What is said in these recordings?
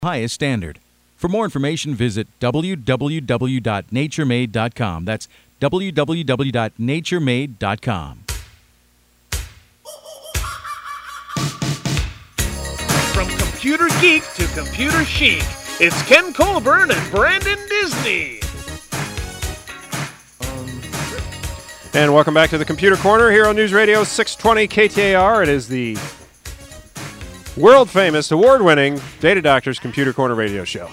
highest standard. For more information, visit www.naturemade.com. That's www.naturemade.com. From computer geek to computer chic, it's Ken Colburn and Brandon Disney. And welcome back to the Computer Corner here on News Radio 620 KTAR. It is the world-famous, award-winning Data Doctors Computer Corner radio show.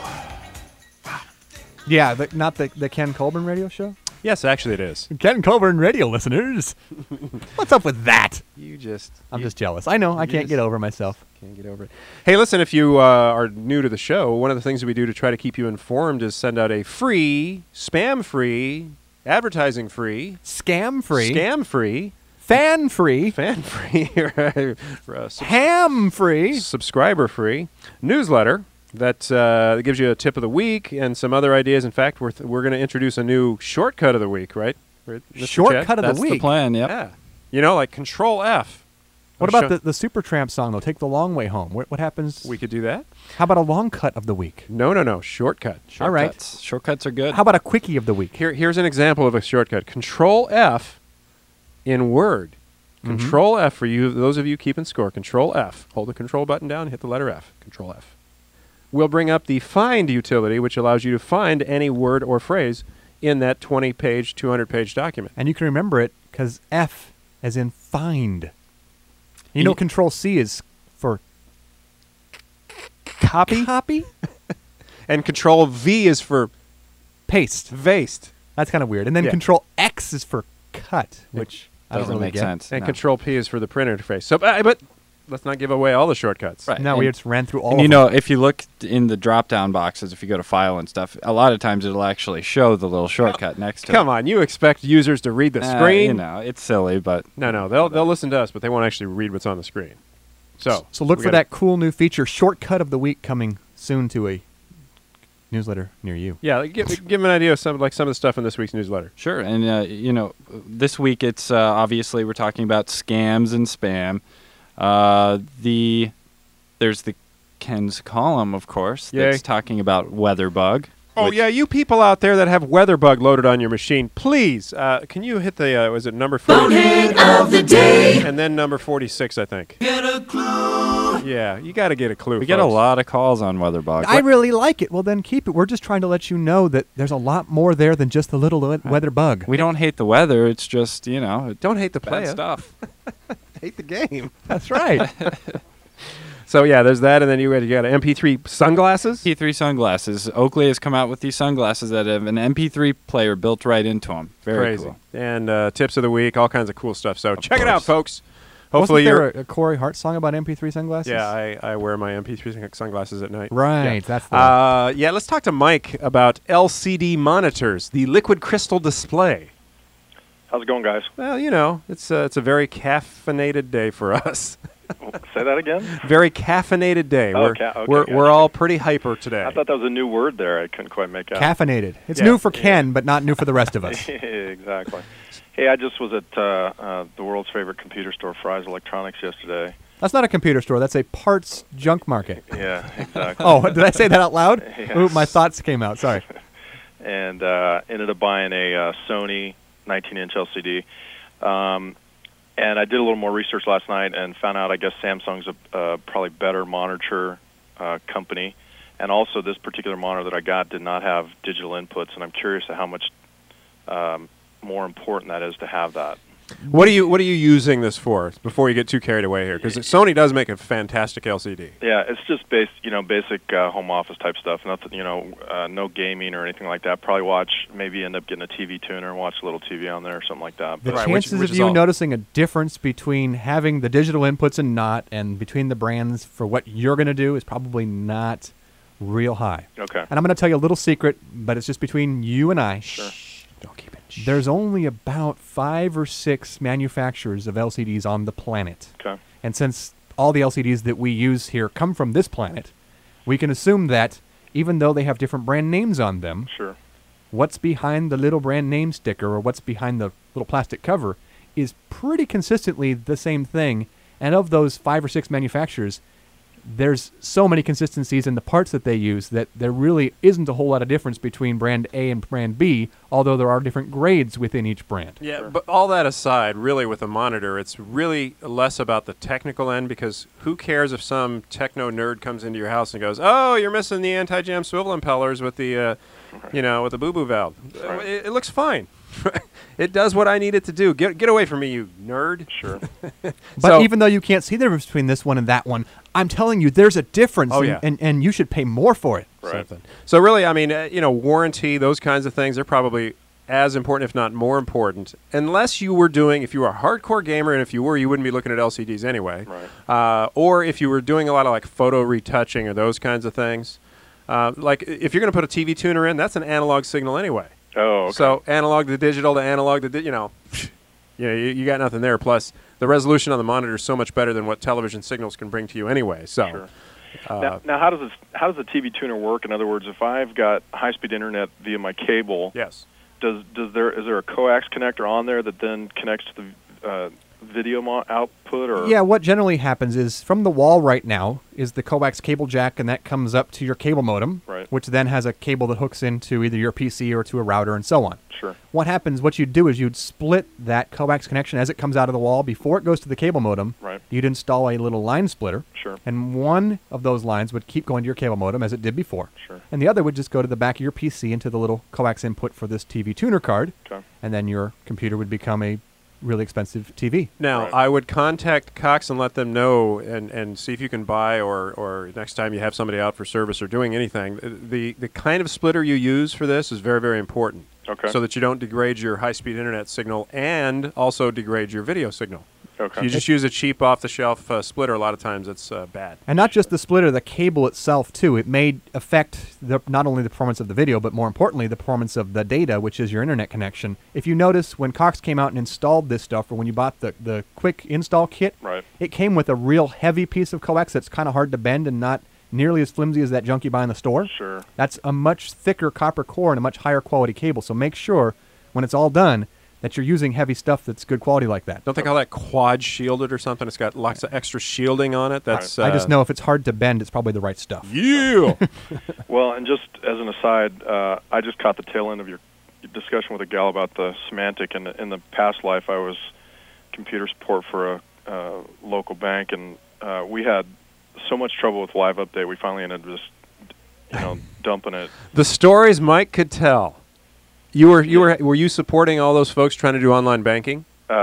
Yeah, not the Ken Colburn radio show? Yes, actually it is. Ken Colburn radio listeners. What's up with that? I'm just jealous. I know. I can't get over myself. Can't get over it. Hey, listen, if you are new to the show, one of the things that we do to try to keep you informed is send out a free, spam-free, advertising-free, Scam-free, scam-free, fan-free, fan-free, ham-free, subscriber-free newsletter that gives you a tip of the week and some other ideas. In fact, we're going to introduce a new shortcut of the week, right? Mr. Shortcut Chad? of That's the week. the plan, yep. Yeah. You know, like Control F. What about the Supertramp song, though? Take the long way home. What happens? We could do that. How about a long cut of the week? No. Shortcut. All right. Shortcuts are good. How about a quickie of the week? Here's an example of a shortcut. Control F in Word. Control F for you, those of you keeping score. Control F. Hold the control button down, hit the letter F. Control F. We'll bring up the Find utility, which allows you to find any word or phrase in that 20-page, 200-page document. And you can remember it because F as in find. You know Control C is for Copy? Copy? And Control V is for Paste. Vaste. That's kind of weird. And then Yeah. Control X is for cut, which I don't Doesn't really make get. sense. And no. Control P is for the print interface. So, but let's not give away all the shortcuts. Right. No, we And- just ran through all And of you them. know, if you look in the drop-down boxes, if you go to File and stuff, a lot of times it'll actually show the little shortcut next to it. Come on, you expect users to read the screen? You know, it's silly, but No, they'll listen to us, but they won't actually read what's on the screen. So look we for gotta- that cool new feature, Shortcut of the Week, coming soon to a newsletter near you. Yeah, give them an idea of some of the stuff in this week's newsletter. sure. And, you know, this week it's obviously we're talking about scams and spam. There's the Ken's column, of course, Yay. that's talking about WeatherBug. Oh, which- yeah, you people out there that have WeatherBug loaded on your machine, please, can you hit the, was it number 40? Bonehead of the day. And then number 46, I think. Get a clue. Yeah, you got to get a clue, We get a folks. lot of calls on WeatherBug. I really like it. Well, then keep it. We're just trying to let you know that there's a lot more there than just the little weather bug. We don't hate the weather. It's just, you know, Don't hate the bad player. stuff. Hate the game. That's right. So, yeah, there's that, and then you got MP3 sunglasses. MP3 sunglasses. Oakley has come out with these sunglasses that have an MP3 player built right into them. Very Crazy. cool. And tips of the week, all kinds of cool stuff. So check it course. out, folks. Hopefully Wasn't you're... there a Corey Hart song about MP3 sunglasses? Yeah, I wear my MP3 sunglasses at night. Right, Yeah. that's the one. Yeah, let's talk to Mike about LCD monitors, the liquid crystal display. How's it going, guys? Well, you know, it's a very caffeinated day for us. Say that again? Very caffeinated day. Oh, we're okay, we're gotcha. all pretty hyper today. I thought that was a new word there. I couldn't quite make out. Caffeinated. It's Yeah. new for Ken, but not new for the rest of us. Exactly. Hey, I just was at the world's favorite computer store, Fry's Electronics, yesterday. That's not a computer store. That's a parts junk market. Yeah, exactly. Oh, did I say that out loud? Yes. Ooh, my thoughts came out. Sorry. And ended up buying a Sony 19-inch LCD. And I did a little more research last night and found out I guess Samsung's a probably better monitor company. And also this particular monitor that I got did not have digital inputs, and I'm curious how much more important that is to have that. What are you using this for? Before you get too carried away here, because Sony does make a fantastic LCD. Yeah, it's just basic home office type stuff. Nothing, no gaming or anything like that. Probably maybe end up getting a TV tuner and watch a little TV on there or something like that. The Right, chances which of is you all- noticing a difference between having the digital inputs and not, and between the brands for what you're going to do is probably not real high. Okay. And I'm going to tell you a little secret, but it's just between you and I. Sure. Don't keep it. There's only about 5 or 6 manufacturers of LCDs on the planet. Okay. And since all the LCDs that we use here come from this planet, we can assume that even though they have different brand names on them, Sure. what's behind the little brand name sticker or what's behind the little plastic cover is pretty consistently the same thing. And of those 5 or 6 manufacturers, there's so many consistencies in the parts that they use that there really isn't a whole lot of difference between brand A and brand B, although there are different grades within each brand. Yeah, but all that aside, really with a monitor, it's really less about the technical end, because who cares if some techno nerd comes into your house and goes, "Oh, you're missing the anti-jam swivel impellers with the, with the boo-boo valve." Right. It looks fine. It does what I need it to do. Get away from me, you nerd. Sure. But even though you can't see the difference between this one and that one, I'm telling you, there's a difference, Oh, yeah. and you should pay more for it. Right. Something. So really, I mean, warranty, those kinds of things, they're probably as important, if not more important, unless you were doing, if you were a hardcore gamer, and if you were, you wouldn't be looking at LCDs anyway. Right. Or if you were doing a lot of like photo retouching or those kinds of things. Like if you're going to put a TV tuner in, that's an analog signal anyway. Oh, okay. So analog to digital to analog to, you got nothing there. Plus, the resolution on the monitor is so much better than what television signals can bring to you anyway. So. Sure. Now, how does a TV tuner work? In other words, if I've got high-speed internet via my cable, Yes. is there a coax connector on there that then connects to the video output? Or Yeah, what generally happens is from the wall right now is the coax cable jack, and that comes up to your cable modem, Right. which then has a cable that hooks into either your PC or to a router and so on. Sure. What you'd do is you'd split that coax connection as it comes out of the wall before it goes to the cable modem. Right. You'd install a little line splitter. Sure. And one of those lines would keep going to your cable modem as it did before. Sure. And the other would just go to the back of your PC into the little coax input for this TV tuner card. Okay. And then your computer would become a really expensive TV. Now, Right. I would contact Cox and let them know and see if you can buy or next time you have somebody out for service or doing anything, the kind of splitter you use for this is very, very important. Okay. So that you don't degrade your high-speed internet signal and also degrade your video signal. Okay. If you just use a cheap off-the-shelf splitter, a lot of times it's bad. And not just the splitter, the cable itself, too. It may affect not only the performance of the video, but more importantly, the performance of the data, which is your internet connection. If you notice, when Cox came out and installed this stuff, or when you bought the quick install kit, Right. it came with a real heavy piece of coax that's kind of hard to bend and not nearly as flimsy as that junk you buy in the store. Sure. That's a much thicker copper core and a much higher quality cable. So make sure, when it's all done, that you're using heavy stuff that's good quality like that. Don't they call that quad shielded or something? It's got lots of extra shielding on it. That's I just know if it's hard to bend, it's probably the right stuff. Yeah. Well, and just as an aside, I just caught the tail end of your discussion with a gal about the Symantec. And in the past life, I was computer support for a local bank, and we had so much trouble with Live Update. We finally ended up just, dumping it. The stories Mike could tell. Were you supporting all those folks trying to do online banking?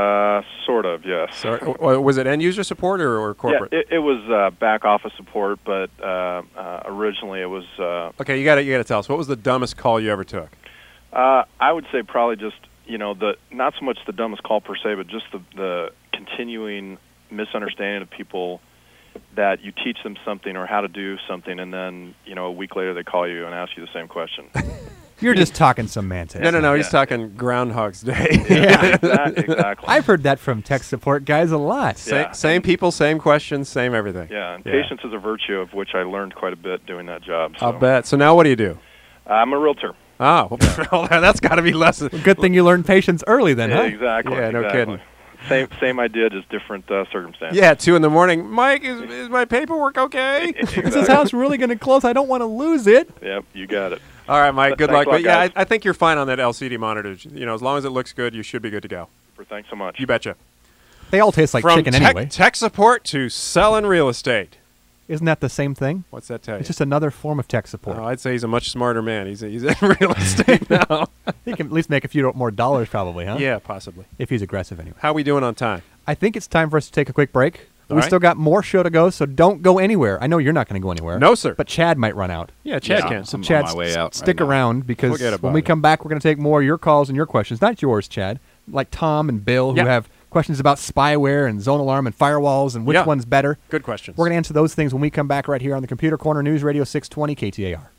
Sort of, yes. Or was it end user support or corporate? Yeah, it was back office support, but originally it was. Okay, you got to tell us, what was the dumbest call you ever took? I would say probably just the not so much the dumbest call per se, but just the continuing misunderstanding of people that you teach them something or how to do something, and then a week later they call you and ask you the same question. You're just talking semantics. No, he's talking Groundhog's Day. Yeah, exactly. I've heard that from tech support guys a lot. Yeah. Same people, same questions, same everything. Yeah, and patience is a virtue of which I learned quite a bit doing that job. So. I'll bet. So now what do you do? I'm a realtor. Oh, well, that's got to be less. Good thing you learned patience early then, huh? Exactly. Yeah, no exactly. kidding. Same idea, just different circumstances. Yeah, 2 a.m. Mike, is my paperwork okay? Exactly. Is this house really going to close? I don't want to lose it. Yep, you got it. All right, Mike, good luck. Thanks a lot, But yeah, guys. I think you're fine on that LCD monitor. As long as it looks good, you should be good to go. Thanks so much. You betcha. They all taste like From chicken anyway. tech support to selling real estate. Isn't that the same thing? What's that tell you? It's just another form of tech support. Oh, I'd say he's a much smarter man. He's in real estate now. He can at least make a few more dollars probably, huh? Yeah, possibly. If he's aggressive anyway. How we doing on time? I think it's time for us to take a quick break. All We right. still got more show to go, so don't go anywhere. I know you're not going to go anywhere. No, sir. But Chad might run out. Yeah, Chad Yeah. can. So I'm on Chad, my way out stick right now. around because Forget about when we it. come back, we're going to take more of your calls and your questions. Not yours, Chad. Like Tom and Bill, who Yeah. have questions about spyware and zone alarm and firewalls and which Yeah. one's better. Good questions. We're going to answer those things when we come back right here on the Computer Corner News Radio 620 KTAR.